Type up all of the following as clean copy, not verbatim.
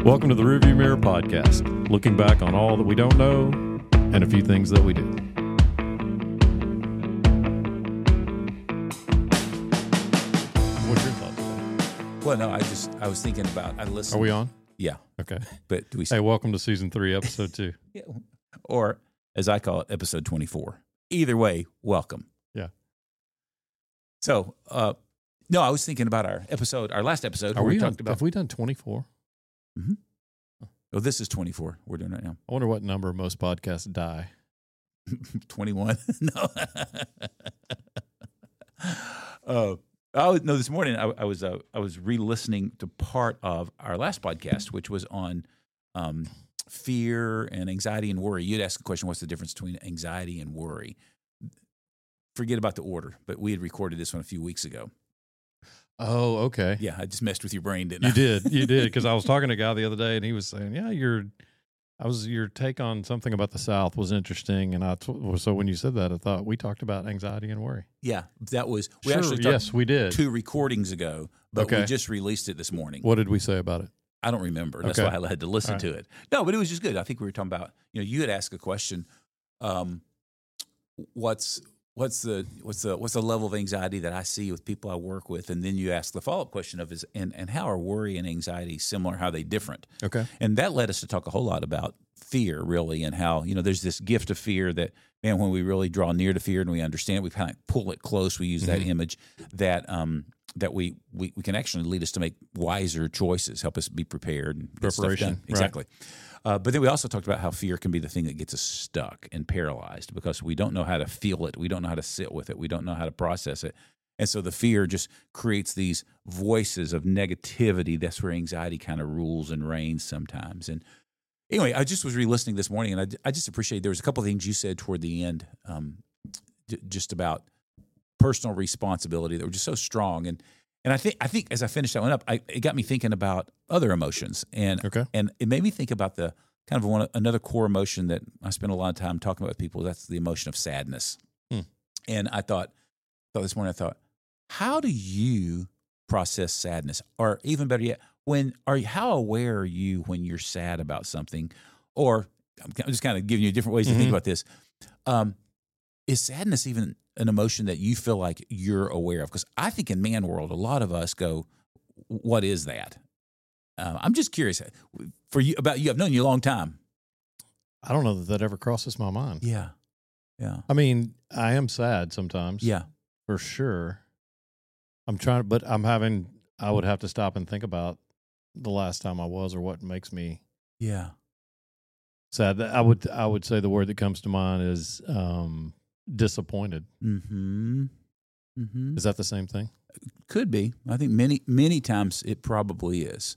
Welcome to the Rearview Mirror Podcast, looking back on all that we don't know and a few things that we do. What's your thoughts today? Well, no, I was thinking about, I listened. Are we on? Yeah. Okay. But do we Hey, welcome to Season 3, Episode 2. yeah. Or, as I call it, Episode 24. Either way, welcome. Yeah. So, no, I was thinking about our last episode. Are where we talked about. Have we done 24? Mm-hmm. Oh, this is 24. We're doing right now. I wonder what number most podcasts die. 21. No. This morning I was re-listening to part of our last podcast, which was on fear and anxiety and worry. You'd ask the question, what's the difference between anxiety and worry? Forget about the order, but we had recorded this one a few weeks ago. Oh, okay. Yeah, I just messed with your brain, didn't I? You did, because I was talking to a guy the other day, and he was saying, "Yeah, your take on something about the South was interesting." And so when you said that, I thought we talked about anxiety and worry. Yeah, that was Yes, we did 2 recordings ago, but Okay. we just released it this morning. What did we say about it? I don't remember. That's Okay. why I had to listen to it. No, but it was just good. I think we were talking about, you had asked a question, what's the level of anxiety that I see with people I work with, and then you ask the follow-up question of and how are worry and anxiety similar? How are they different? Okay. And that led us to talk a whole lot about fear, really, and how there's this gift of fear that, man, when we really draw near to fear and we understand it, we kind of pull it close. We use that image that we can actually lead us to make wiser choices, help us be prepared, and get stuff Preparation, done. right. Exactly. But then we also talked about how fear can be the thing that gets us stuck and paralyzed because we don't know how to feel it. We don't know how to sit with it. We don't know how to process it. And so the fear just creates these voices of negativity. That's where anxiety kind of rules and reigns sometimes. And anyway, I just was re-listening this morning, and I just appreciate there was a couple of things you said toward the end just about personal responsibility that were just so strong. And I think as I finished that one up, it got me thinking about other emotions, and Okay. and it made me think about the kind of another core emotion that I spend a lot of time talking about with people. That's the emotion of sadness. And I thought this morning, how do you process sadness, or even better yet, how aware are you when you're sad about something? Or I'm just kind of giving you different ways to think about this. Is sadness even an emotion that you feel like you're aware of? Because I think in man world, a lot of us go, what is that? I'm just curious about you. I've known you a long time. I don't know that ever crosses my mind. Yeah. I mean, I am sad sometimes. Yeah. For sure. I would have to stop and think about the last time I was or what makes me Yeah. sad. I would say the word that comes to mind is disappointed. Mm-hmm. Mm-hmm. Is that the same thing? Could be. I think many times it probably is.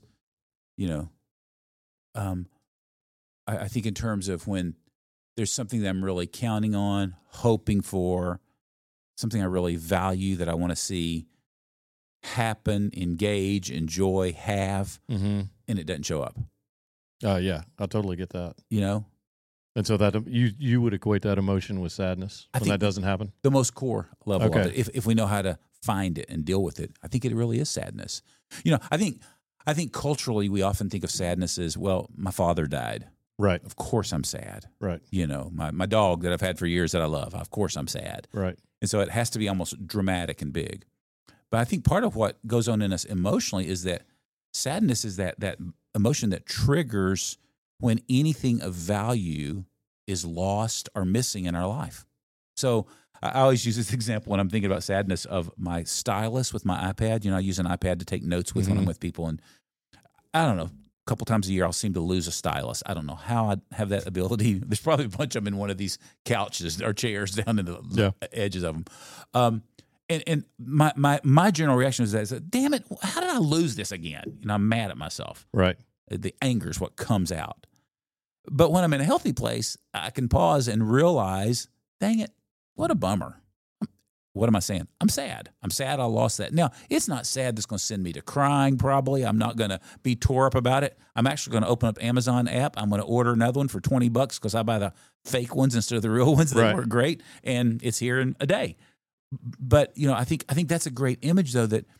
I think in terms of when there's something that I'm really counting on, hoping for, something I really value that I want to see happen, engage, enjoy, have, and it doesn't show up. Yeah, I totally get that. And so that you would equate that emotion with sadness when that doesn't happen? The most core level Okay. of it, if we know how to find it and deal with it, I think it really is sadness. I think culturally we often think of sadness as, well, my father died. Right. Of course I'm sad. Right. My dog that I've had for years that I love, of course I'm sad. Right. And so it has to be almost dramatic and big. But I think part of what goes on in us emotionally is that sadness is that emotion that triggers when anything of value is lost or missing in our life. So I always use this example when I'm thinking about sadness of my stylus with my iPad. I use an iPad to take notes with when I'm with people. And I don't know, a couple times a year I'll seem to lose a stylus. I don't know how I have that ability. There's probably a bunch of them in one of these couches or chairs down in the edges of them. And my general reaction is that, damn it, how did I lose this again? I'm mad at myself. Right. The anger is what comes out. But when I'm in a healthy place, I can pause and realize, dang it, what a bummer. What am I saying? I'm sad. I'm sad I lost that. Now, it's not sad that's going to send me to crying, probably. I'm not going to be tore up about it. I'm actually going to open up Amazon app. I'm going to order another one for $20 because I buy the fake ones instead of the real ones. They work great, and it's here in a day. But, I think that's a great image, though, that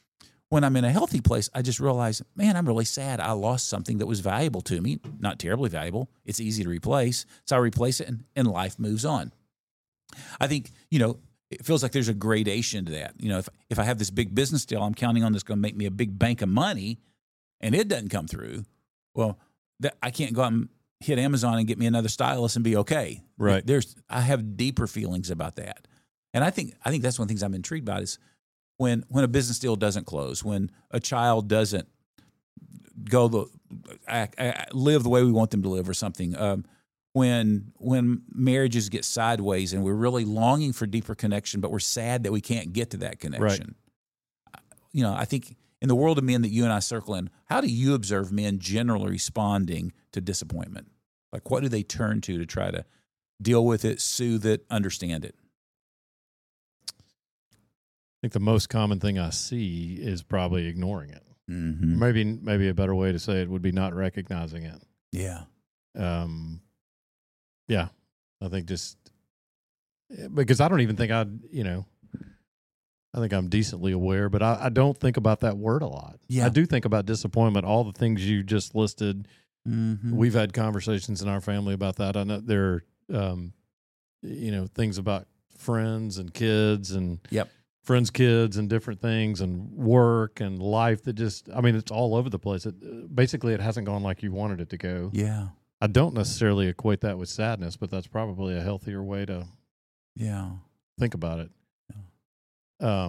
When I'm in a healthy place, I just realize, man, I'm really sad. I lost something that was valuable to me, not terribly valuable. It's easy to replace. So I replace it and life moves on. I think, it feels like there's a gradation to that. If I have this big business deal, I'm counting on this going to make me a big bank of money, and it doesn't come through. Well, I can't go out and hit Amazon and get me another stylus and be okay. Right. I have deeper feelings about that. And I think that's one of the things I'm intrigued about is when a business deal doesn't close, when a child doesn't live the way we want them to live or something, when marriages get sideways and we're really longing for deeper connection, but we're sad that we can't get to that connection. Right. I think in the world of men that you and I circle in, how do you observe men generally responding to disappointment? Like, what do they turn to try to deal with it, soothe it, understand it? I think the most common thing I see is probably ignoring it. Mm-hmm. Maybe a better way to say it would be not recognizing it. Yeah. Yeah. I think just because I don't even think I think I'm decently aware, but I don't think about that word a lot. Yeah. I do think about disappointment, all the things you just listed. Mm-hmm. We've had conversations in our family about that. I know there are, things about friends and kids and yep. friends' kids and different things and work and life that it's all over the place. Basically, it hasn't gone like you wanted it to go. Yeah. I don't necessarily equate that with sadness, but that's probably a healthier way to think about it. Yeah.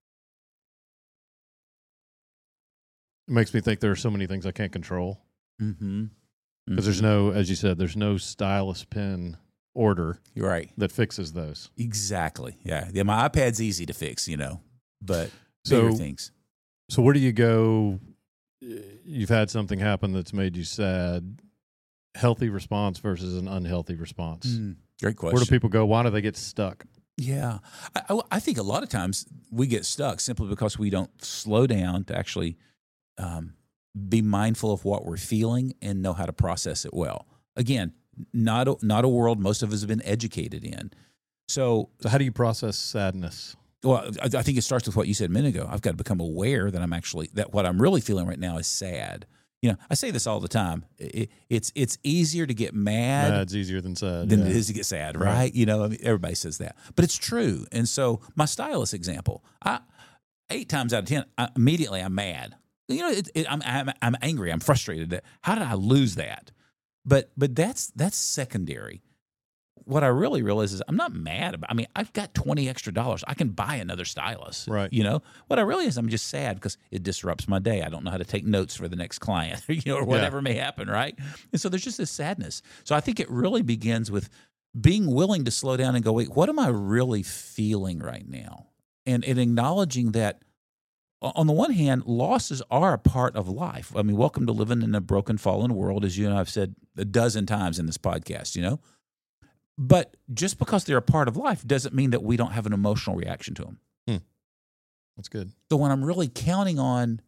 It makes me think there are so many things I can't control. Mm-hmm. Because there's no, as you said, there's no stylus pen order right that fixes those. Exactly. Yeah. My iPad's easy to fix, but bigger things. So where do you go? You've had something happen that's made you sad. Healthy response versus an unhealthy response. Great question. Where do people go? Why do they get stuck? Yeah. I think a lot of times we get stuck simply because we don't slow down to actually be mindful of what we're feeling and know how to process it well. Again, not a world most of us have been educated in. So how do you process sadness? Well, I think it starts with what you said a minute ago. I've got to become aware that what I'm really feeling right now is sad. I say this all the time. It's easier to get mad. Mad's easier than sad. Than it is to get sad, right? Everybody says that. But it's true. And so my stylus example, 8 times out of 10, immediately I'm mad. I'm angry. I'm frustrated. How did I lose that? But that's secondary. What I really realize is I'm not mad about. I've got $20 extra. I can buy another stylus. Right. What I really is, I'm just sad because it disrupts my day. I don't know how to take notes for the next client, or whatever may happen, right? And so there's just this sadness. So I think it really begins with being willing to slow down and go, wait, what am I really feeling right now? And acknowledging that. On the one hand, losses are a part of life. Welcome to living in a broken, fallen world, as you and I have said a dozen times in this podcast, But just because they're a part of life doesn't mean that we don't have an emotional reaction to them. That's good. So when I'm really counting on,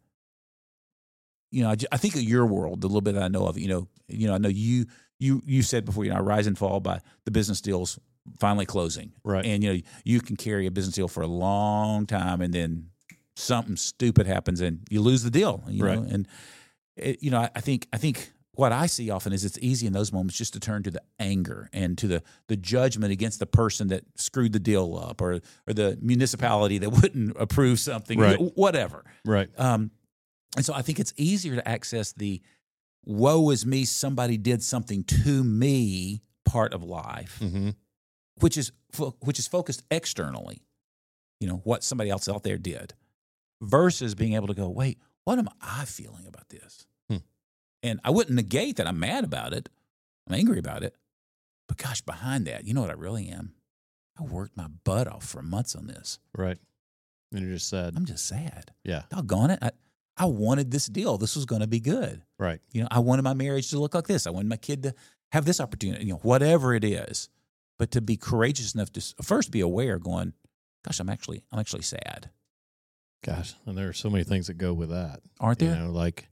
I think of your world, the little bit that I know of, I know you said before, I rise and fall by the business deals finally closing. Right. And, you can carry a business deal for a long time and then something stupid happens and you lose the deal, right. know? And, I think what I see often is it's easy in those moments just to turn to the anger and to the judgment against the person that screwed the deal up or the municipality that wouldn't approve something, right. Whatever. Right. And so I think it's easier to access the woe is me, somebody did something to me part of life, mm-hmm. which is focused externally, what somebody else out there did, versus being able to go, wait, what am I feeling about this? And I wouldn't negate that I'm mad about it. I'm angry about it. But gosh, behind that, you know what I really am? I worked my butt off for months on this. Right. And you're just sad. I'm just sad. Yeah. Doggone it. I wanted this deal. This was going to be good. Right. I wanted my marriage to look like this. I wanted my kid to have this opportunity, whatever it is. But to be courageous enough to first be aware going, gosh, I'm actually sad. Gosh. And there are so many things that go with that. Aren't there?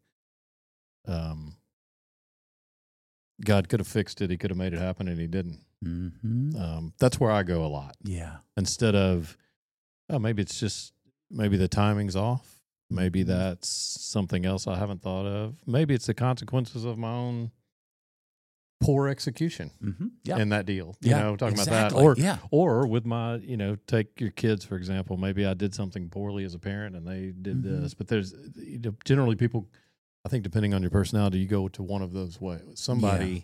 God could have fixed it. He could have made it happen, and he didn't. Mm-hmm. That's where I go a lot. Yeah. Instead of, maybe the timing's off. Maybe that's something else I haven't thought of. Maybe it's the consequences of my own poor execution in that deal. You know, talking about that. Or with my, take your kids, for example. Maybe I did something poorly as a parent and they did this. But there's generally people, I think, depending on your personality, you go to one of those ways. Somebody,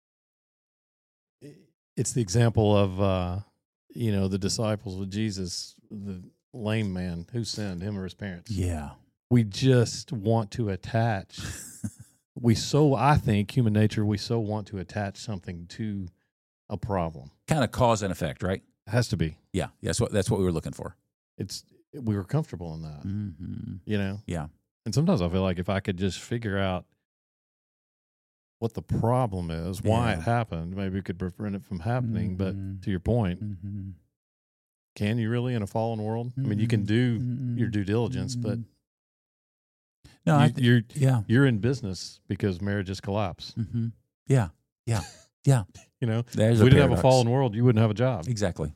it's the example of, the disciples with Jesus, the lame man who sinned, him or his parents. Yeah. We just want to attach. I think human nature, we so want to attach something to a problem. Kind of cause and effect, right? It has to be. Yeah. That's what we were looking for. We were comfortable in that, Yeah. And sometimes I feel like if I could just figure out what the problem is, why it happened, maybe we could prevent it from happening. But to your point, can you really in a fallen world? I mean, you can do your due diligence, but no, you're in business because marriages collapse. Yeah. If we didn't have a fallen world, you wouldn't have a job. Exactly.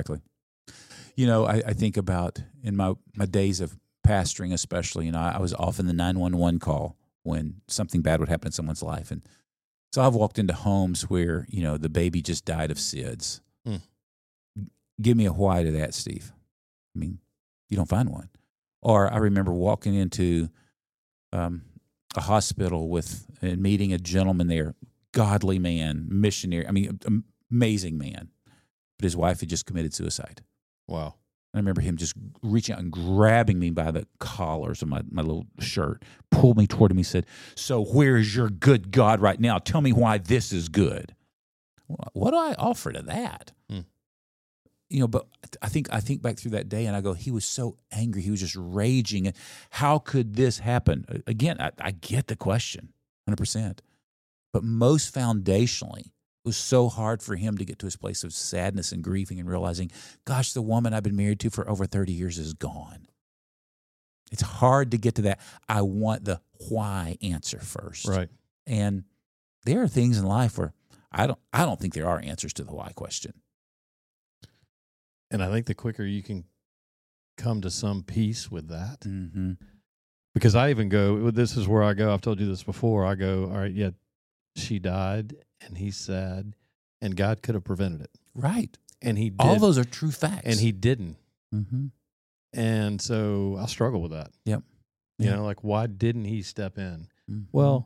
I think about in my days of pastoring, especially, I was often the 911 call when something bad would happen in someone's life. And so I've walked into homes where, the baby just died of SIDS. Give me a why to that, Steve. I mean, you don't find one. Or I remember walking into a hospital and meeting a gentleman there, godly man, missionary, amazing man. But his wife had just committed suicide. Wow. I remember him just reaching out and grabbing me by the collars of my little shirt, pulled me toward him. He said, "So where is your good God right now? Tell me why this is good." Well, what do I offer to that? But I think back through that day and I go, he was so angry. He was just raging. How could this happen? Again, I get the question 100%. But most foundationally, it was so hard for him to get to his place of sadness and grieving and realizing, gosh, the woman I've been married to for over 30 years is gone. It's hard to get to that. I want the why answer first. Right. And there are things in life where I don't think there are answers to the why question. And I think the quicker you can come to some peace with that, because I even go, this is where I go, I've told you this before, I go, all right, she died, and he's sad, and God could have prevented it. Right. And he did. All those are true facts. And he didn't. And so I struggle with that. Yep. Why didn't he step in? Well,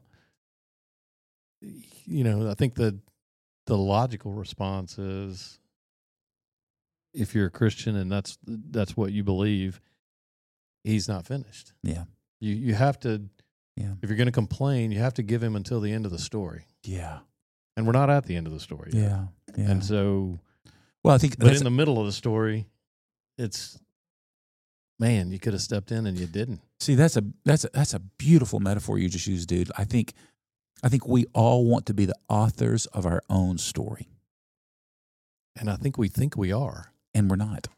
I think the logical response is, if you're a Christian and that's what you believe, he's not finished. Yeah. You have to, if you're going to complain, you have to give him until the end of the story. Yeah. And we're not at the end of the story yet. Yeah. And so, I think, but in the middle of the story, it's, man, you could have stepped in and you didn't. See, that's a beautiful metaphor you just used, dude. I think we all want to be the authors of our own story. And I think we are. And we're not.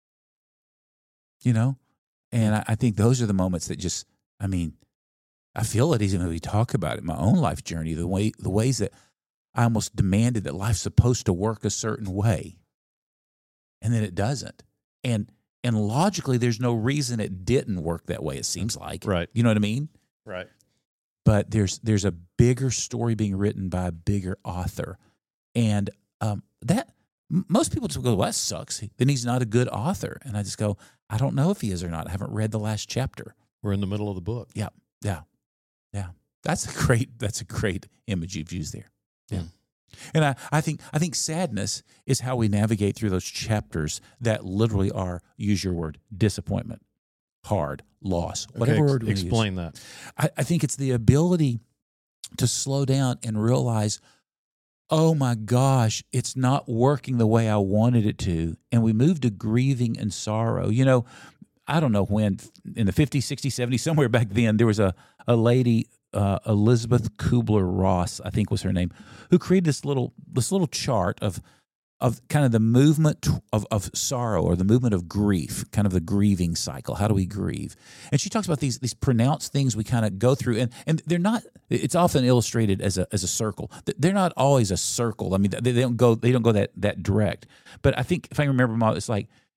And I think those are the moments that just, I feel it even when we talk about it in my own life journey, the ways that I almost demanded that life's supposed to work a certain way. And then it doesn't. And logically, there's no reason it didn't work that way, it seems like. Right. You know what I mean? Right. But there's a bigger story being written by a bigger author. And that most people just go, well, that sucks. Then he's not a good author. And I just go, I don't know if he is or not. I haven't read the last chapter. We're in the middle of the book. Yeah. That's a great image you've used there. Yeah. And I think sadness is how we navigate through those chapters that literally are, use your word, disappointment, hard, loss, whatever word we explain use. that. I think it's the ability to slow down and realize, oh my gosh, it's not working the way I wanted it to. And we move to grieving and sorrow. I don't know when, in the 50s, 60s, 70s, somewhere back then, there was a lady, Elizabeth Kubler-Ross, I think was her name, who created this little chart of kind of the movement of sorrow, or the movement of grief, kind of the grieving cycle. How do we grieve? And she talks about these pronounced things we kind of go through, and they're not. It's often illustrated as a circle. They're not always a circle. I mean, they don't go that direct. But I think if I remember, it's like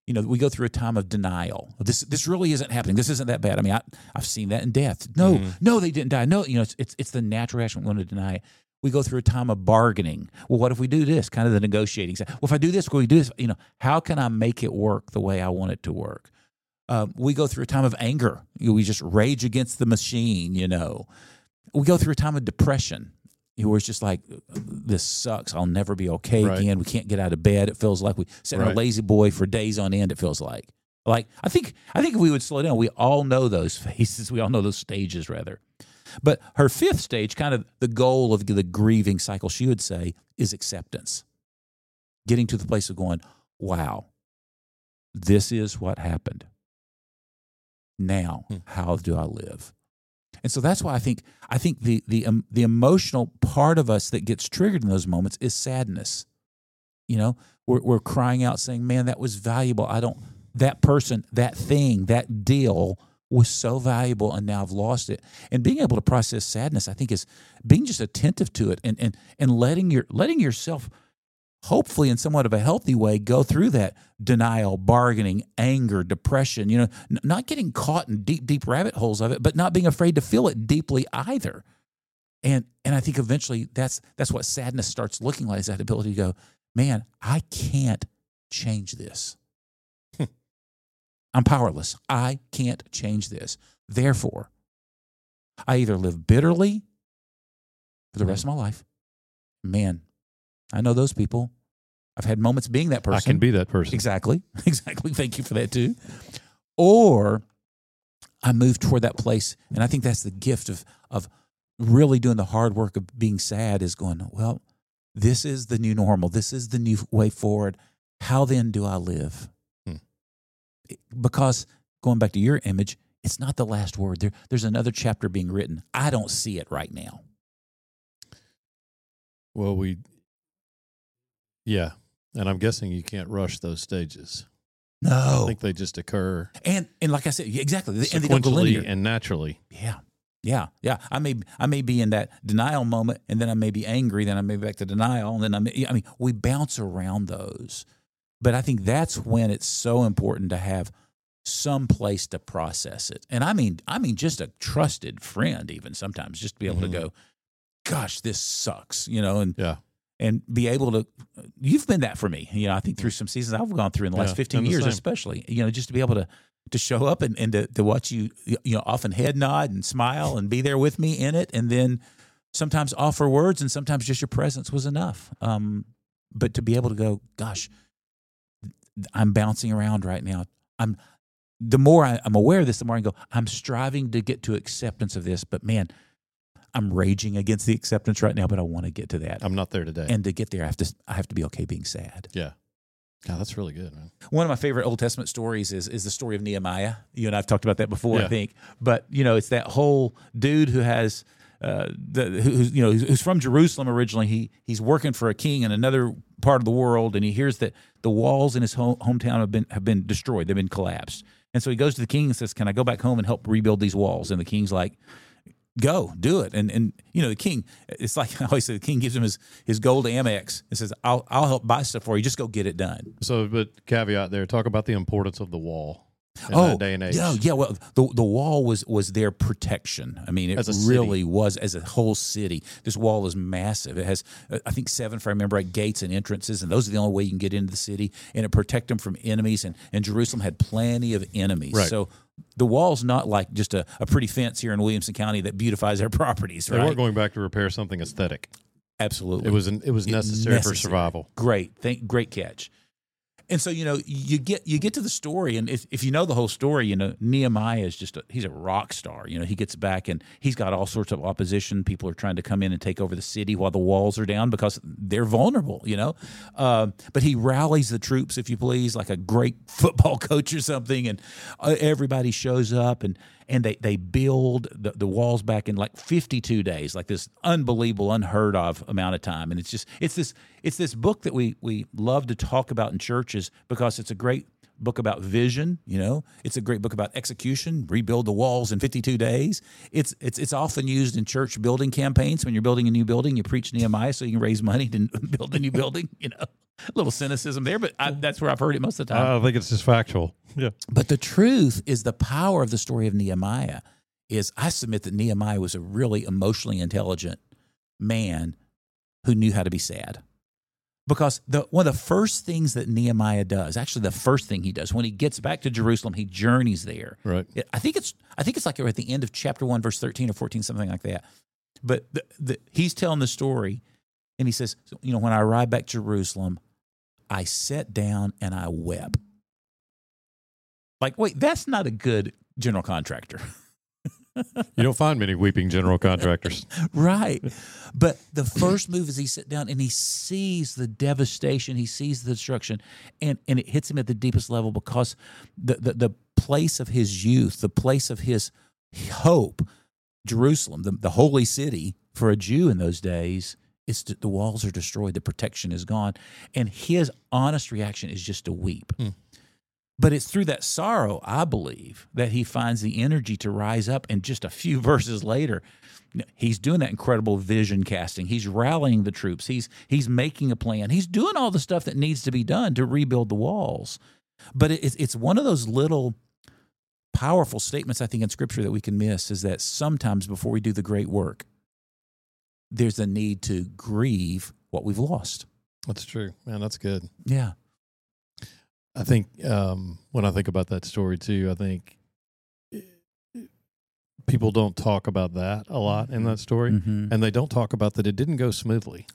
we go through a time of denial. This really isn't happening. This isn't that bad. I mean, I've seen that in death. No, they didn't die. No, it's the natural reaction. We want to deny it. We go through a time of bargaining. Well, what if we do this? Kind of the negotiating. Well, if I do this, will we do this? How can I make it work the way I want it to work? We go through a time of anger. We just rage against the machine, We go through a time of depression. Where it's just like, this sucks. I'll never be okay again. We can't get out of bed. It feels like we sit in a lazy boy for days on end. It feels like I think if we would slow down, we all know those phases. We all know those stages, rather. But her fifth stage, kind of the goal of the grieving cycle, she would say, is acceptance. Getting to the place of going, wow, this is what happened. Now, how do I live? And so that's why I think the emotional part of us that gets triggered in those moments is sadness. We're crying out saying, man, that was valuable. That person, that thing, that deal was so valuable, and now I've lost it. And being able to process sadness, I think, is being just attentive to it and letting yourself, hopefully in somewhat of a healthy way, go through that denial, bargaining, anger, depression, not getting caught in deep rabbit holes of it, but not being afraid to feel it deeply either. And I think eventually that's what sadness starts looking like, is that ability to go, man, I can't change this. I'm powerless. I can't change this. Therefore, I either live bitterly for the rest of my life. Man, I know those people. I've had moments being that person. I can be that person. Exactly. Thank you for that too. Or I move toward that place, and I think that's the gift of really doing the hard work of being sad, is going, well, this is the new normal. This is the new way forward. How then do I live? Because going back to your image, it's not the last word. There's another chapter being written. I don't see it right now. Well, yeah. And I'm guessing you can't rush those stages. No. I think they just occur. And like I said, exactly. And they don't go linear. And naturally. Yeah. I may be in that denial moment, and then I may be angry, then I may be back to denial, and then we bounce around those. But I think that's when it's so important to have some place to process it. And I mean just a trusted friend, even sometimes, just to be able to go, gosh, this sucks, and be able to, you've been that for me. I think through some seasons I've gone through in the last 15 years, especially, just to be able to show up and to watch you, often head nod and smile and be there with me in it. And then sometimes offer words, and sometimes just your presence was enough. But to be able to go, gosh, I'm bouncing around right now. The more I'm aware of this, the more I go, I'm striving to get to acceptance of this, but man, I'm raging against the acceptance right now, but I want to get to that. I'm not there today. And to get there, I have to be okay being sad. Yeah. God, that's really good, man. One of my favorite Old Testament stories is the story of Nehemiah. You and I have talked about that before, I think. But, it's that whole dude who has who's from Jerusalem originally. He's working for a king in another part of the world, and he hears that the walls in his hometown have been destroyed. They've been collapsed. And so he goes to the king and says, "Can I go back home and help rebuild these walls?" And the king's like, "Go, do it." And the king, it's like I always say, the king gives him his gold Amex and says, I'll help buy stuff for you. Just go get it done. So, but caveat there, talk about the importance of the wall in that day and age. Yeah. Well, the wall was their protection. I mean, it really was as a whole city. This wall is massive. It has, I think, 7, if I remember right, gates and entrances, and those are the only way you can get into the city. And it protect them from enemies. And Jerusalem had plenty of enemies. Right. So the wall's not like just a pretty fence here in Williamson County that beautifies their properties. Right? They weren't going back to repair something aesthetic. Absolutely, it was necessary for survival. Great catch. And so, you get to the story, and if you know the whole story, Nehemiah is he's a rock star. He gets back, and he's got all sorts of opposition. People are trying to come in and take over the city while the walls are down because they're vulnerable, But he rallies the troops, if you please, like a great football coach or something, and everybody shows up, and they build the walls back in like 52 days, like this unbelievable, unheard of amount of time. And it's this book that we love to talk about in churches because it's a great book about vision. It's a great book about execution. Rebuild the walls in 52 days. It's often used in church building campaigns. When you're building a new building, you preach Nehemiah so you can raise money to build a new building. little cynicism there, but that's where I've heard it most of the time. I think it's just factual. Yeah. But the truth is the power of the story of Nehemiah is I submit that Nehemiah was a really emotionally intelligent man who knew how to be sad. Because one of the first things that Nehemiah does, actually the first thing he does, when he gets back to Jerusalem, he journeys there. Right. I think it's like at the end of chapter 1, verse 13 or 14, something like that. But he's telling the story, and he says, when I arrived back to Jerusalem, I sat down and I wept. Like, wait, that's not a good general contractor. You don't find many weeping general contractors. Right. But the first move is he sits down and he sees the devastation, he sees the destruction, and it hits him at the deepest level because the place of his youth, the place of his hope, Jerusalem, the holy city for a Jew in those days, the walls are destroyed, the protection is gone, and his honest reaction is just to weep. But it's through that sorrow, I believe, that he finds the energy to rise up. And just a few verses later, he's doing that incredible vision casting. He's rallying the troops. He's making a plan. He's doing all the stuff that needs to be done to rebuild the walls. But it's one of those little powerful statements, I think, in Scripture that we can miss, is that sometimes before we do the great work, there's a need to grieve what we've lost. That's true. Man, that's good. Yeah. I think when I think about that story too, I think people don't talk about that a lot in that story, and they don't talk about that it didn't go smoothly.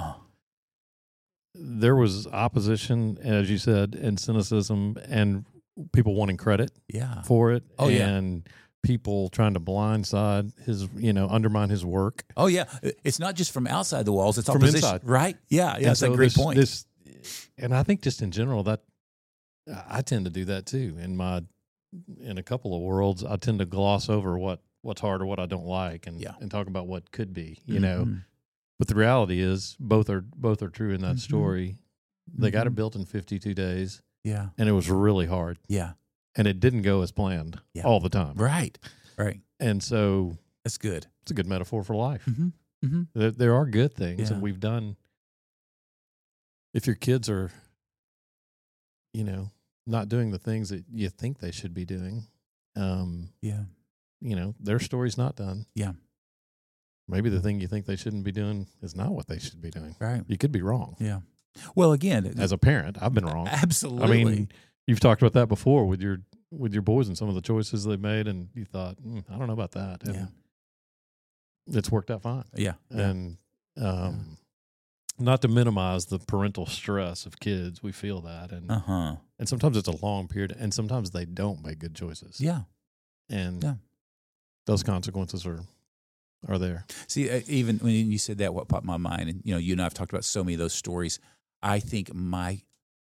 There was opposition, as you said, and cynicism, and people wanting credit for it, and people trying to blindside his, undermine his work. Oh yeah, it's not just from outside the walls; it's from inside, right? Yeah, that's a great point. And I think just in general that. I tend to do that too. In a couple of worlds, I tend to gloss over what's hard or what I don't like, and talk about what could be, know. But the reality is, both are true in that story. They got it built in 52 days. Yeah, and it was really hard. Yeah, and it didn't go as planned all the time. Right. And so that's good. It's a good metaphor for life. There are good things that we've done. If your kids are, not doing the things that you think they should be doing. Their story's not done. Yeah. Maybe the thing you think they shouldn't be doing is not what they should be doing. Right. You could be wrong. Yeah. Well, again, as a parent, I've been wrong. Absolutely. I mean, you've talked about that before with your boys and some of the choices they've made, and you thought, I don't know about that. And it's worked out fine. Yeah. And not to minimize the parental stress of kids, we feel that, and sometimes it's a long period, and sometimes they don't make good choices. Yeah, and those consequences are there. See, even when you said that, what popped in my mind, and you and I have talked about so many of those stories. I think my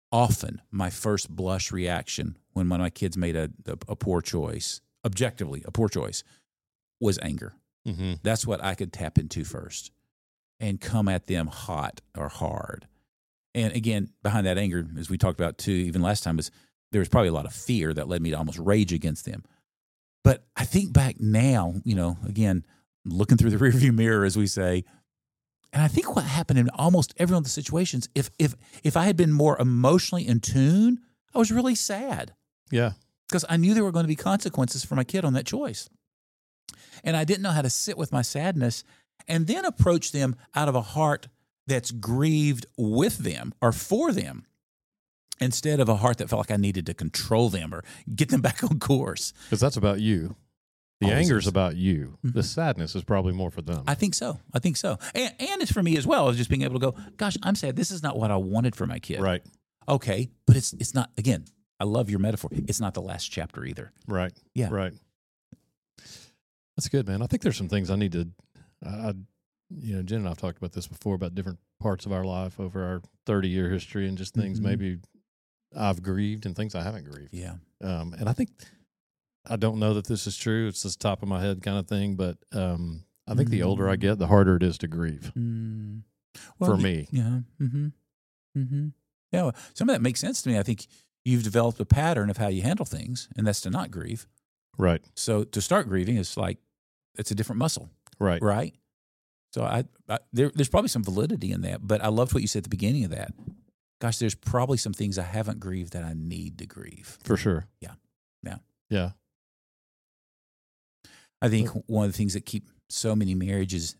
first blush reaction when one of my kids made a poor choice, objectively a poor choice, was anger. That's what I could tap into first. And come at them hot or hard. And again, behind that anger, as we talked about too, even last time, there was probably a lot of fear that led me to almost rage against them. But I think back now, again, looking through the rearview mirror, as we say, and I think what happened in almost every one of the situations, if I had been more emotionally in tune, I was really sad. Yeah. Because I knew there were going to be consequences for my kid on that choice. And I didn't know how to sit with my sadness and then approach them out of a heart that's grieved with them or for them, instead of a heart that felt like I needed to control them or get them back on course. Because that's about you. The anger is about you. The sadness is probably more for them. I think so. And it's for me as well, as just being able to go, gosh, I'm sad. This is not what I wanted for my kid. Right. Okay, but it's not, again, I love your metaphor. It's not the last chapter either. Right. Yeah. Right. That's good, man. I think there's some things I need to... Jen and I have talked about this before, about different parts of our life over our 30-year history, and just things maybe I've grieved and things I haven't grieved. Yeah. And I don't know that this is true. It's just top of my head kind of thing, but I think the older I get, the harder it is to grieve for me. Yeah. Yeah. Well, some of that makes sense to me. I think you've developed a pattern of how you handle things, and that's to not grieve. Right. So to start grieving is like, it's a different muscle. Right. Right. So there's probably some validity in that, but I loved what you said at the beginning of that. gosh, there's probably some things I haven't grieved that I need to grieve. For sure. Yeah. I think one of the things that keep so many marriages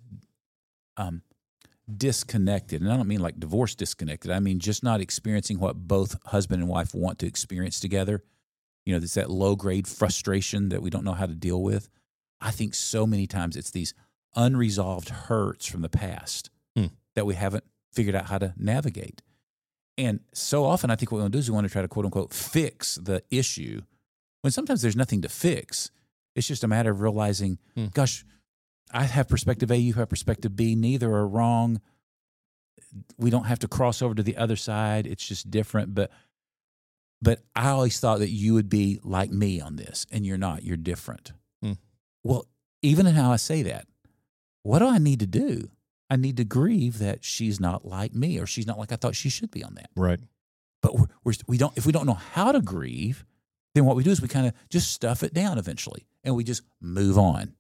disconnected, and I don't mean like divorce disconnected, I mean just not experiencing what both husband and wife want to experience together. There's that low-grade frustration that we don't know how to deal with. I think so many times it's these unresolved hurts from the past that we haven't figured out how to navigate. And so often I think what we want to do is we want to try to, quote-unquote, fix the issue, when sometimes there's nothing to fix. It's just a matter of realizing, gosh, I have perspective A, you have perspective B. Neither are wrong. We don't have to cross over to the other side. It's just different. But I always thought that you would be like me on this, and you're not. You're different. Well, even in how I say that, what do I need to do? I need to grieve that she's not like me, or she's not like I thought she should be on that. Right. But we don't. If we don't know how to grieve, then what we do is we kind of just stuff it down eventually, and we just move on.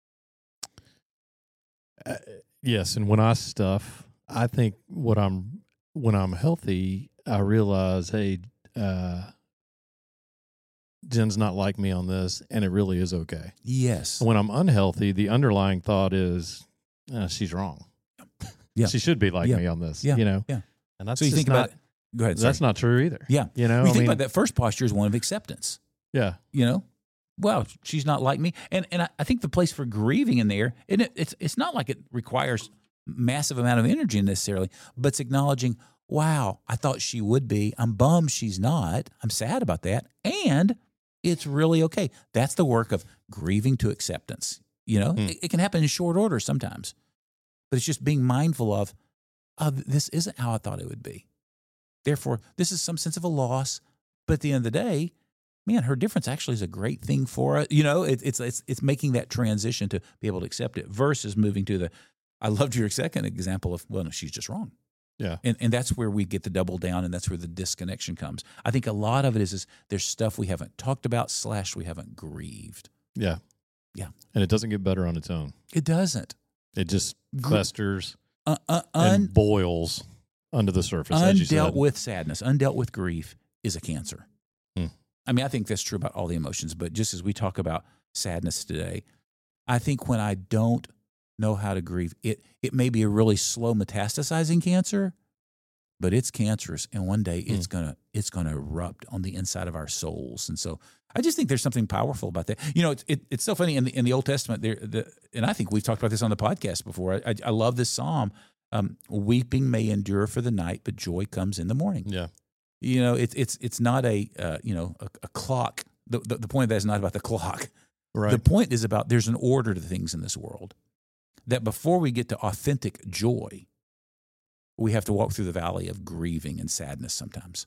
Yes, and when I stuff, I think when I'm healthy, I realize, hey, Jen's not like me on this, and it really is okay. Yes. When I'm unhealthy, the underlying thought is, she's wrong. Yeah. She should be like me on this. Yeah. Yeah. And that's so you think about. Go ahead. That's not true either. Yeah. You think about that first posture is one of acceptance. Yeah. Wow, she's not like me. And I think the place for grieving in there, and it's not like it requires massive amount of energy necessarily, but it's acknowledging, wow, I thought she would be. I'm bummed she's not. I'm sad about that. And it's really okay. That's the work of grieving to acceptance. It can happen in short order sometimes, but it's just being mindful of, this isn't how I thought it would be. Therefore, this is some sense of a loss. But at the end of the day, man, her difference actually is a great thing for us. It's making that transition to be able to accept it versus moving to I loved your second example of, well, no, she's just wrong. Yeah. And that's where we get the double down, and that's where the disconnection comes. I think a lot of it is there's stuff we haven't talked about / we haven't grieved. Yeah. Yeah. And it doesn't get better on its own. It doesn't. It just festers and boils under the surface. Undealt with sadness, undealt with grief is a cancer. I mean, I think that's true about all the emotions, but just as we talk about sadness today, I think when I don't know how to grieve, it may be a really slow metastasizing cancer, but it's cancerous, and one day it's gonna erupt on the inside of our souls. And so I just think there's something powerful about that. It's so funny in the Old Testament and I think we've talked about this on the podcast before. I love this psalm. Weeping may endure for the night, but joy comes in the morning. Yeah. It's not a clock. The point of that is not about the clock. Right. The point is about there's an order to things in this world, that before we get to authentic joy, we have to walk through the valley of grieving and sadness sometimes.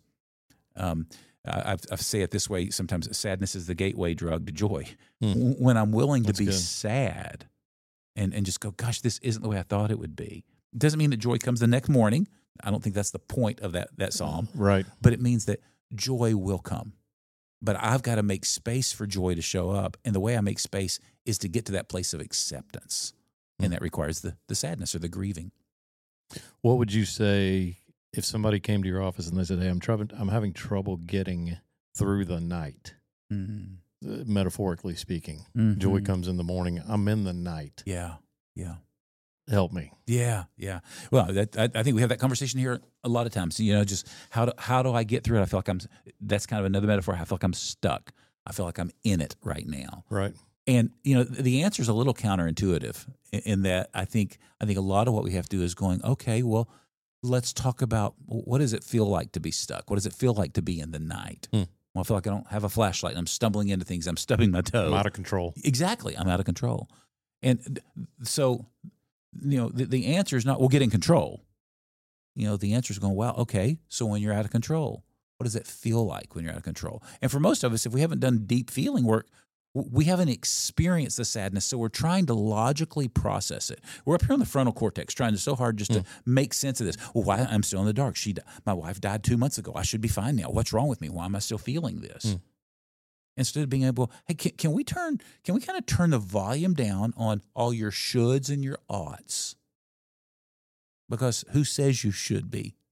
I say it this way, sometimes sadness is the gateway drug to joy. When I'm willing to be sad and just go, gosh, this isn't the way I thought it would be. It doesn't mean that joy comes the next morning. I don't think that's the point of that psalm. Right. But it means that joy will come. But I've got to make space for joy to show up. And the way I make space is to get to that place of acceptance. And that requires the sadness or the grieving. What would you say if somebody came to your office and they said, hey, I'm having trouble getting through the night, metaphorically speaking. Joy comes in the morning. I'm in the night. Yeah. Help me. Yeah. Well, I think we have that conversation here a lot of times. Just how do I get through it? I feel like that's kind of another metaphor. I feel like I'm stuck. I feel like I'm in it right now. Right. And the answer is a little counterintuitive in that I think a lot of what we have to do is going, okay, well, let's talk about what does it feel like to be stuck? What does it feel like to be in the night? Well, I feel like I don't have a flashlight. I'm stumbling into things. I'm stubbing my toe. I'm out of control. Exactly. I'm out of control. And so, the answer is not, well, get in control. The answer is going, well, okay, so when you're out of control, what does it feel like when you're out of control? And for most of us, if we haven't done deep feeling work, we haven't experienced the sadness, so we're trying to logically process it. We're up here on the frontal cortex trying so hard just to make sense of this. Well, why I'm still in the dark. My wife died 2 months ago. I should be fine now. What's wrong with me? Why am I still feeling this? Instead of being able, hey, can we kind of turn the volume down on all your shoulds and your oughts? Because who says you should be?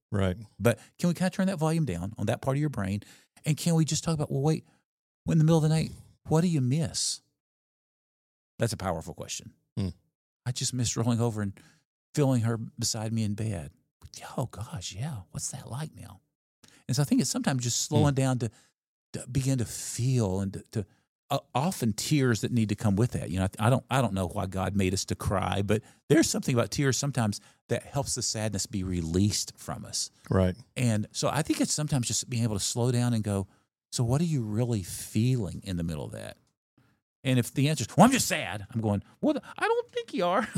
Right. But can we kind of turn that volume down on that part of your brain? And can we just talk about, well, wait, in the middle of the night, what do you miss? That's a powerful question. I just miss rolling over and feeling her beside me in bed. Oh, gosh, yeah. What's that like now? And so I think it's sometimes just slowing down to begin to feel and to often tears that need to come with that. You know, I don't know why God made us to cry, but there's something about tears sometimes that helps the sadness be released from us. Right. And so I think it's sometimes just being able to slow down and go, so what are you really feeling in the middle of that? And if the answer is, well, I'm just sad, I'm going, well, I don't think you are.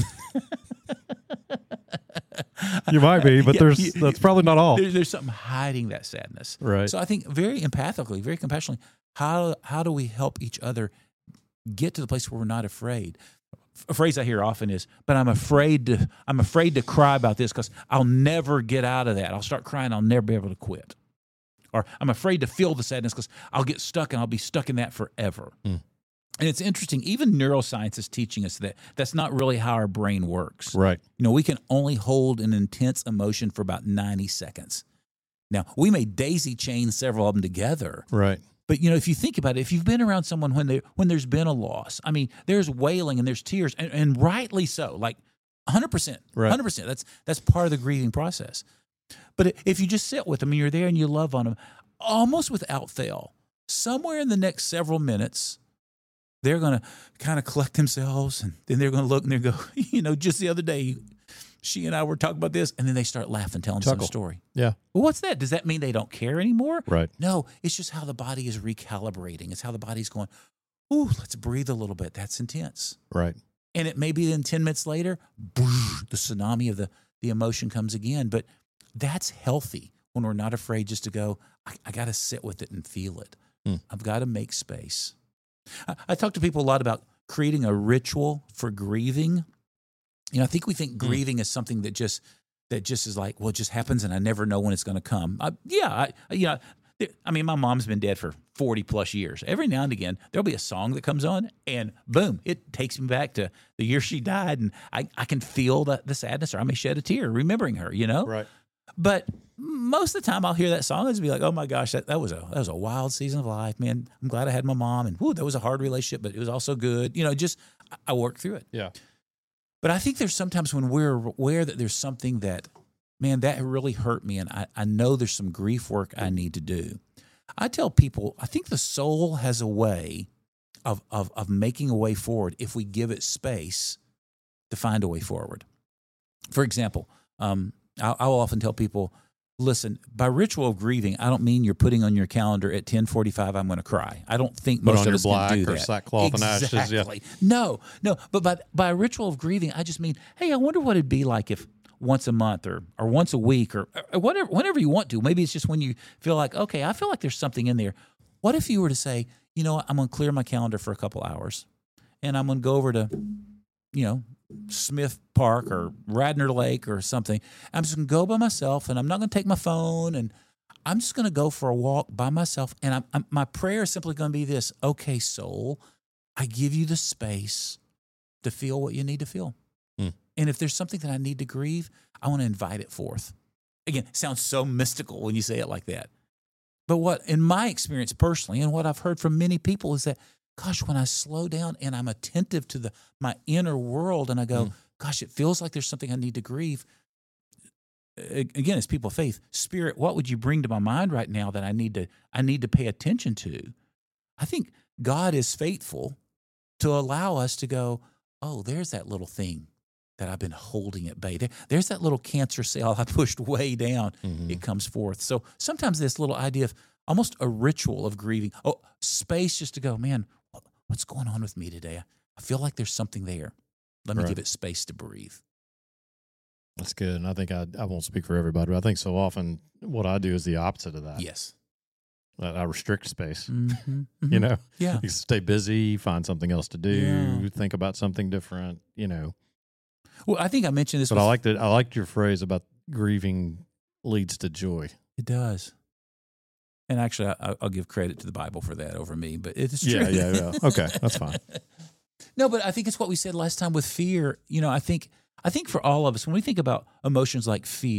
You might be, but that's probably not all. There's something hiding that sadness. Right. So I think very empathically, very compassionately, how do we help each other get to the place where we're not afraid? A phrase I hear often is, but I'm afraid to cry about this because I'll never get out of that. I'll start crying, I'll never be able to quit. Or I'm afraid to feel the sadness because I'll get stuck and I'll be stuck in that forever. And it's interesting, even neuroscience is teaching us that that's not really how our brain works. Right. You know, we can only hold an intense emotion for about 90 seconds. Now, we may daisy chain several of them together. Right. But, you know, if you think about it, if you've been around someone when there's been a loss, I mean, there's wailing and there's tears, and rightly so, like 100%. Right. 100%. That's part of the grieving process. But if you just sit with them and you're there and you love on them, almost without fail, somewhere in the next several minutes, they're going to kind of collect themselves, and then they're going to look and they go, you know, just the other day, she and I were talking about this, and then they start laughing, telling some story. Yeah. Well, what's that? Does that mean they don't care anymore? Right. No, it's just how the body is recalibrating. It's how the body's going, ooh, let's breathe a little bit. That's intense. Right. And it may be then 10 minutes later, the tsunami of the emotion comes again. But that's healthy when we're not afraid just to go, I got to sit with it and feel it. I've got to make space. I talk to people a lot about creating a ritual for grieving. You know, I think we think grieving is something that just is like, well, it just happens and I never know when it's going to come. I mean, my mom's been dead for 40 plus years. Every now and again, there'll be a song that comes on and boom, it takes me back to the year she died, and I can feel the sadness, or I may shed a tear remembering her, you know? Right. But most of the time I'll hear that song and just be like, oh my gosh, that was a wild season of life, man. I'm glad I had my mom, and that was a hard relationship, but it was also good. You know, just I worked through it. Yeah. But I think there's sometimes when we're aware that there's something that, man, that really hurt me, and I know there's some grief work I need to do. I tell people, I think the soul has a way of making a way forward if we give it space to find a way forward. For example, I'll often tell people, listen, by ritual of grieving, I don't mean you're putting on your calendar at 10:45, I'm going to cry. I don't think most of us can do that. Or sackcloth and ashes. Yeah. No. But by a ritual of grieving, I just mean, hey, I wonder what it'd be like if once a month or once a week or whatever, whenever you want to. Maybe it's just when you feel like, okay, I feel like there's something in there. What if you were to say, you know what, I'm going to clear my calendar for a couple hours, and I'm going to go over to, you know, Smith Park or Radnor Lake or something. I'm just going to go by myself, and I'm not going to take my phone, and I'm just going to go for a walk by myself. And my prayer is simply going to be this: okay, soul, I give you the space to feel what you need to feel. And if there's something that I need to grieve, I want to invite it forth. Again, it sounds so mystical when you say it like that. But what, in my experience personally, and what I've heard from many people, is that, gosh, when I slow down and I'm attentive to my inner world, and I go, gosh, it feels like there's something I need to grieve. Again, as people of faith, Spirit, what would you bring to my mind right now that I need to pay attention to? I think God is faithful to allow us to go, oh, there's that little thing that I've been holding at bay. There's that little cancer cell I pushed way down. It comes forth. So sometimes this little idea of almost a ritual of grieving, space just to go, man, what's going on with me today? I feel like there's something there. Let me give it space to breathe. That's good. And I think I won't speak for everybody, but I think so often what I do is the opposite of that. Yes. I restrict space, you know? Yeah. You stay busy, find something else to do, think about something different, you know? Well, I think I mentioned this. But I liked your phrase about grieving leads to joy. It does. And actually, I'll give credit to the Bible for that over me, but it's true. Yeah. Okay, that's fine. No, but I think it's what we said last time with fear. You know, I think for all of us, when we think about emotions like fear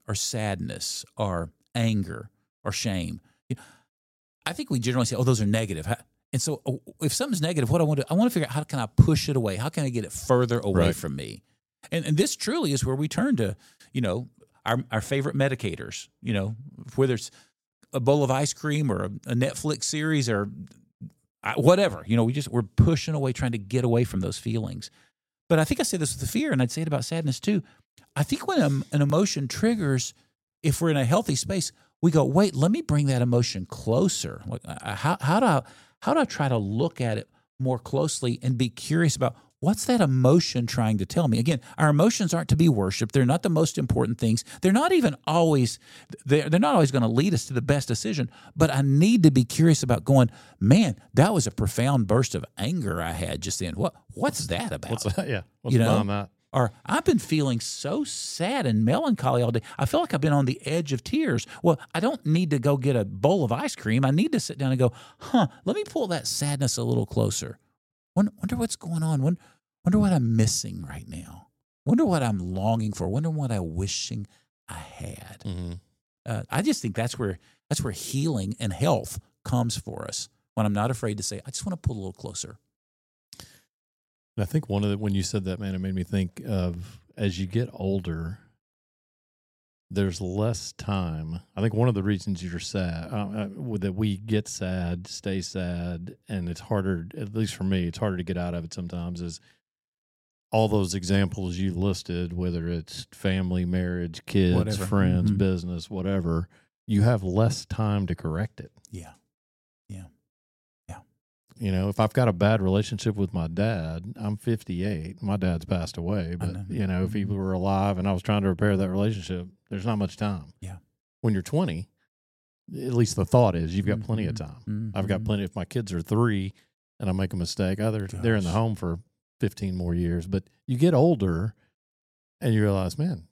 or sadness or anger or shame, I think we generally say, oh, those are negative. And so if something's negative, what I want to figure out, how can I push it away? How can I get it further away from me? And this truly is where we turn to, our favorite medicators, whether it's a bowl of ice cream or a Netflix series or whatever, we're pushing away, trying to get away from those feelings. But I think I say this with the fear, and I'd say it about sadness too. I think when an emotion triggers, if we're in a healthy space, we go, wait, let me bring that emotion closer. How do I try to look at it more closely and be curious about what's that emotion trying to tell me? Again, our emotions aren't to be worshiped. They're not the most important things. They're not always going to lead us to the best decision. But I need to be curious about going, man, that was a profound burst of anger I had just then. What's that about? What's that? Yeah. What's behind that? Or I've been feeling so sad and melancholy all day. I feel like I've been on the edge of tears. Well, I don't need to go get a bowl of ice cream. I need to sit down and go, let me pull that sadness a little closer. Wonder what's going on. Wonder what I'm missing right now. Wonder what I'm longing for. Wonder what I'm wishing I had. Mm-hmm. I just think that's where healing and health comes for us. When I'm not afraid to say, I just want to pull a little closer. And I think when you said that, man, it made me think of, as you get older, there's less time. I think one of the reasons you're sad, that we get sad, stay sad, and it's harder, at least for me, it's harder to get out of it sometimes, is all those examples you listed, whether it's family, marriage, kids, whatever. Friends, mm-hmm. business, whatever, you have less time to correct it. Yeah. If I've got a bad relationship with my dad, I'm 58. My dad's passed away, but if he were alive and I was trying to repair that relationship, there's not much time. Yeah. When you're 20, at least the thought is you've got plenty of time. Mm-hmm. I've got plenty. If my kids are 3 and I make a mistake, they're in the home for 15 more years. But you get older and you realize, man,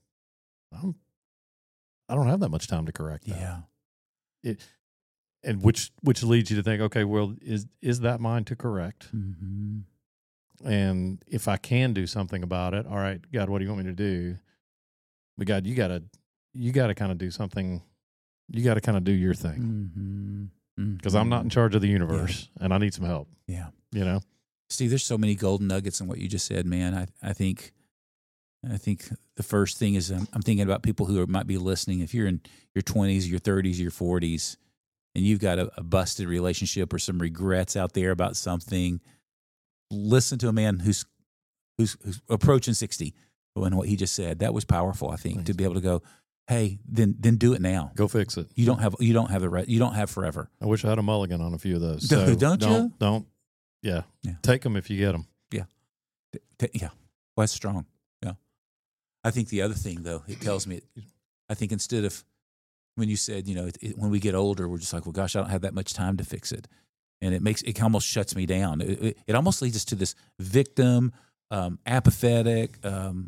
I don't have that much time to correct that. Yeah. And which leads you to think, okay, well, is that mine to correct? Mm-hmm. And if I can do something about it, all right, God, what do you want me to do? But God, you gotta kind of do something. You got to kind of do your thing, because I'm not in charge of the universe, and I need some help. Yeah, Steve, there's so many golden nuggets in what you just said, man. I think the first thing is I'm thinking about people who might be listening. If you're in your 20s, your 30s, your 40s. And you've got a busted relationship or some regrets out there about something, listen to a man who's approaching 60. And what he just said, that was powerful, I think, to be able to go, hey, then do it now. Go fix it. You don't have the right. You don't have forever. I wish I had a mulligan on a few of those. So don't you? Don't. Yeah. Take them if you get them. Yeah. Yeah. Well, that's strong. Yeah. I think the other thing, though, it tells me, I think instead of, when you said, when we get older, we're just like, well, gosh, I don't have that much time to fix it. And it almost shuts me down. It almost leads us to this victim, apathetic, oh,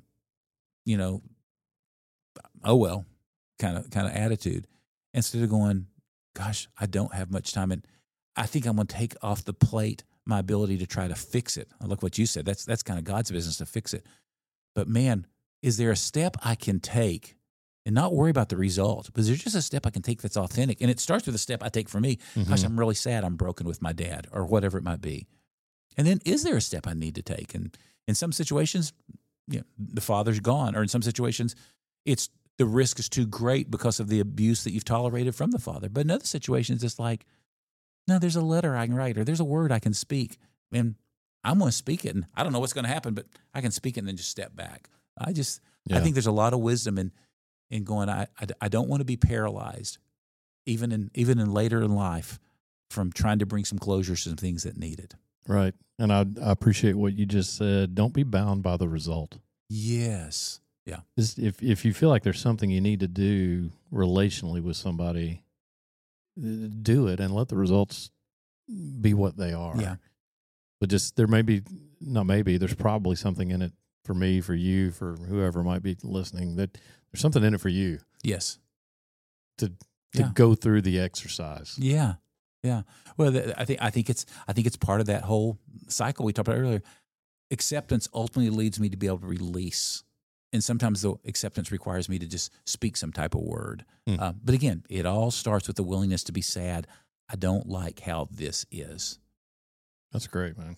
well, kind of attitude. Instead of going, gosh, I don't have much time. And I think I'm going to take off the plate my ability to try to fix it. I look what you said. That's kind of God's business to fix it. But man, is there a step I can take and not worry about the result? But there's just a step I can take that's authentic. And it starts with a step I take for me. Mm-hmm. Gosh, I'm really sad I'm broken with my dad, or whatever it might be. And then is there a step I need to take? And in some situations, the father's gone. Or in some situations, it's the risk is too great because of the abuse that you've tolerated from the father. But in other situations, it's like, no, there's a letter I can write, or there's a word I can speak. And I'm going to speak it. And I don't know what's going to happen, but I can speak it and then just step back. I think there's a lot of wisdom in going, I don't want to be paralyzed, even in later in life, from trying to bring some closure to some things that need it. Right. And I appreciate what you just said. Don't be bound by the result. Yes. Yeah. If you feel like there's something you need to do relationally with somebody, do it and let the results be what they are. Yeah. But there's probably something in it for me, for you, for whoever might be listening, that there's something in it for you. Yes. To go through the exercise. Yeah. Yeah. Well, I think it's part of that whole cycle we talked about earlier. Acceptance ultimately leads me to be able to release And sometimes the acceptance requires me to just speak some type of word. But again, it all starts with the willingness to be sad. I don't like how this is. That's great, man.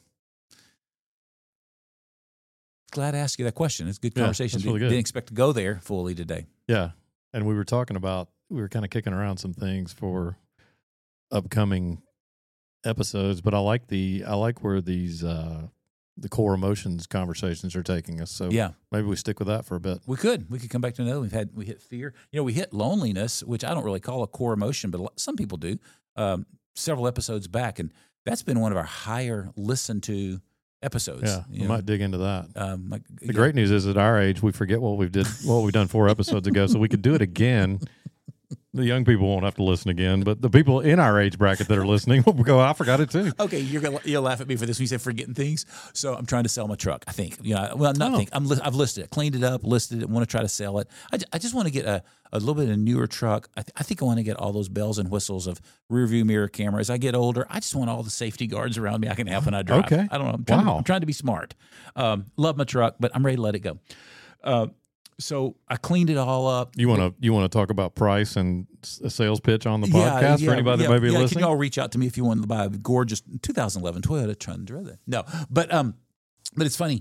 Glad to ask you that question. It's a good conversation. Really good. Didn't expect to go there fully today. Yeah. And we were talking about, we were kind of kicking around some things for upcoming episodes, but I like where these, the core emotions conversations are taking us. So maybe we stick with that for a bit. We could come back to another. We hit fear. We hit loneliness, which I don't really call a core emotion, but some people do, several episodes back. And that's been one of our higher listened to episodes. Yeah, we might dig into that. The great news is at our age, we forget what we've done 4 episodes ago, so we could do it again. The young people won't have to listen again, but the people in our age bracket that are listening will go, I forgot it too. Okay, you'll laugh at me for this when you said forgetting things. So I'm trying to sell my truck, I think. I've listed it, cleaned it up, listed it, want to try to sell it. I just want to get a little bit of a newer truck. I think I want to get all those bells and whistles of rear view mirror camera. As I get older, I just want all the safety guards around me I can have when I drive. Okay. I don't know. I'm trying to be smart. Love my truck, but I'm ready to let it go. So I cleaned it all up. You want to talk about price and a sales pitch on the podcast for anybody that may be listening? You can all reach out to me if you want to buy a gorgeous 2011 Toyota Tundra. No, but it's funny.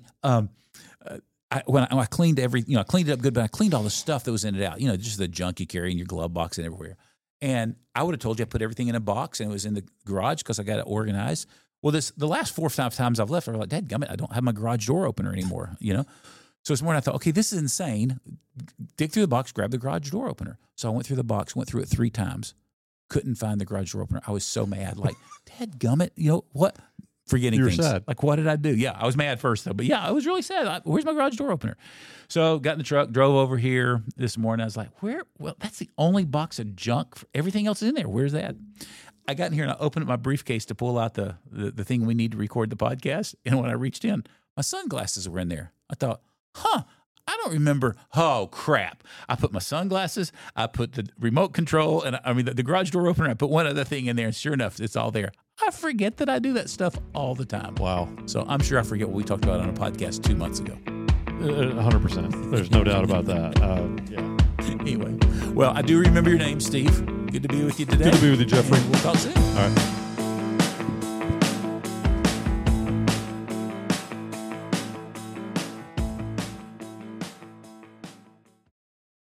When I cleaned I cleaned it up good, but I cleaned all the stuff that was in it out. Just the junk you carry in your glove box and everywhere. And I would have told you I put everything in a box and it was in the garage because I got it organized. Well, the last 4 or 5 times I've left, I was like, dadgummit, I don't have my garage door opener anymore. So this morning I thought, okay, this is insane. Dig through the box, grab the garage door opener. So I went through the box, went through it 3 times. Couldn't find the garage door opener. I was so mad. Like, dadgummit, what? Forgetting things. Sad. Like, what did I do? Yeah, I was mad first, though. But yeah, I was really sad. Where's my garage door opener? So got in the truck, drove over here this morning. I was like, where? Well, that's the only box of junk. Everything else is in there. Where's that? I got in here and I opened up my briefcase to pull out the thing we need to record the podcast. And when I reached in, my sunglasses were in there. I thought, I don't remember. Oh, crap. I put my sunglasses, I put the remote control, and the garage door opener, I put one other thing in there, and sure enough, it's all there. I forget that I do that stuff all the time. Wow. So I'm sure I forget what we talked about on a podcast 2 months ago. 100%. There's no doubt about that. Anyway, well, I do remember your name, Steve. Good to be with you today. Good to be with you, Jeffrey. And we'll talk soon. All right.